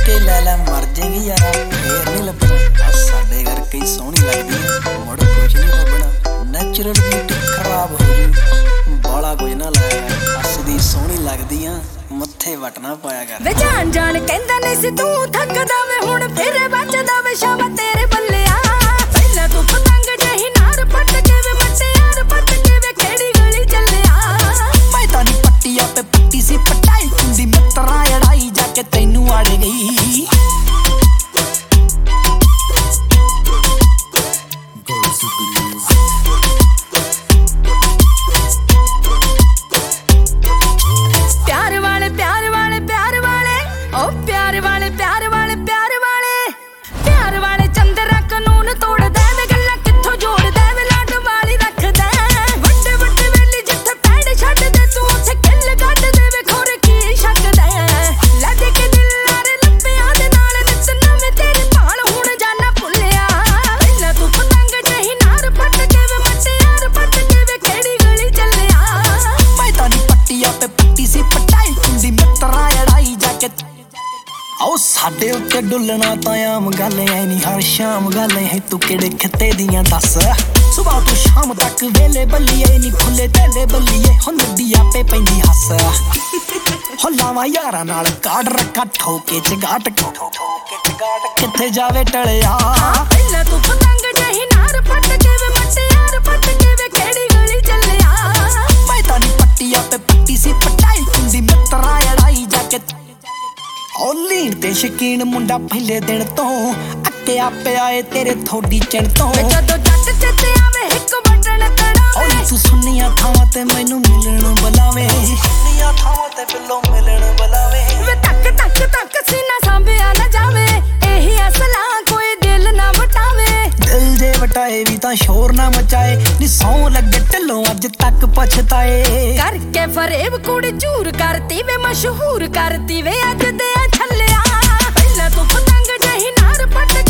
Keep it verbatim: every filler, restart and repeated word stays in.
के लै लै मर जाएगी यारा फिर नहीं लभना। साडे घर कई सोहनी लगदी मुड़ कुछ नहीं लभना। नैचुरल ब्यूटी खराब हो जू बाला कुछ ना लाया कर। हसदी सोहनी लगदी आ मत्थे वटना पाया कर। वे जान जान कहंदा नहीं सी तू थकदा वे हुण फिर बचदा वे शाबा तेरे बल्लिया। पहला तू पतंग जही नार पट के वे मटे यार पट के वे केड़ी गली चलिया। मैं तानी पट्टिया पे पट्टी सी पटाई कुंडी मित्रा अड़ाई जाके तैनू आड़ गई। प्यार वाले प्यार वाले प्यार वाले ओ प्यार वाले प्यार वाले प्यार वाले प्यार वाले चंद्रा कानून तोड़ दे वे गल्ला कित्थों जोड़ दे वे लाड वाली रख दे। वड्डे वड्डे वेली जिथे पैड़ छड्ड दे तू उत्थे किल कट दे वे खोरे की शक दे। लद के दिल नारे लप्पियां दे नाल नित नवें तेरे भाल हुण जाना भुल्लिया। पहला तू पतंग जही नार पट के वे मटे यार पट के वे केड़ी गली चलिया। मैं तानी पट्टिया पे पट्टी सी पटाई कुंडी मित्रा अड़ाई जाके आओ साडे उत्ते डुलना तां आम गल ऐ नी हर शाम गल है तू केड़े खिते दियां दस। सुबह तो शाम तक वेले बल्लिए नी खुले तेले बल्लिए हो नदी आपे पैंदी हस। हो लावां यारां नाल काड़ रखा ठोके च गाट किथे जावे टलिया। पहला तू पतंग जही नार पट के वे मटे यार पट के वे केड़ी गली चलिया। मैं तानी पट्टिया पे पट्टी सी पटाई कुंडी मित्रा अड़ाई जाके ओ लीन ते शकीन मुंडा पहले दिन तो अक्किया पिया ए तेरे थोड़ी चिण तो। जदों जट चेते आवे हिक बटन तड़ावे ओ तू सुनिया थावां ते मैनू मिलण बुलावे। सुनिया थावां ते बिल्लो मिलण बुलावे। वे तक तक तक सीना सांभिया ना जावे एही असला कोई दिल ना वटावे। दिल जे वटाए भी तां शोर ना मचाए नी सौ लगे ढिल्लों अज तक पछताए। करके फरेब कुड़ी चूर करती वे मशहूर करती वे अज दे छल्लिया। पहला तू पतंग जही नार पट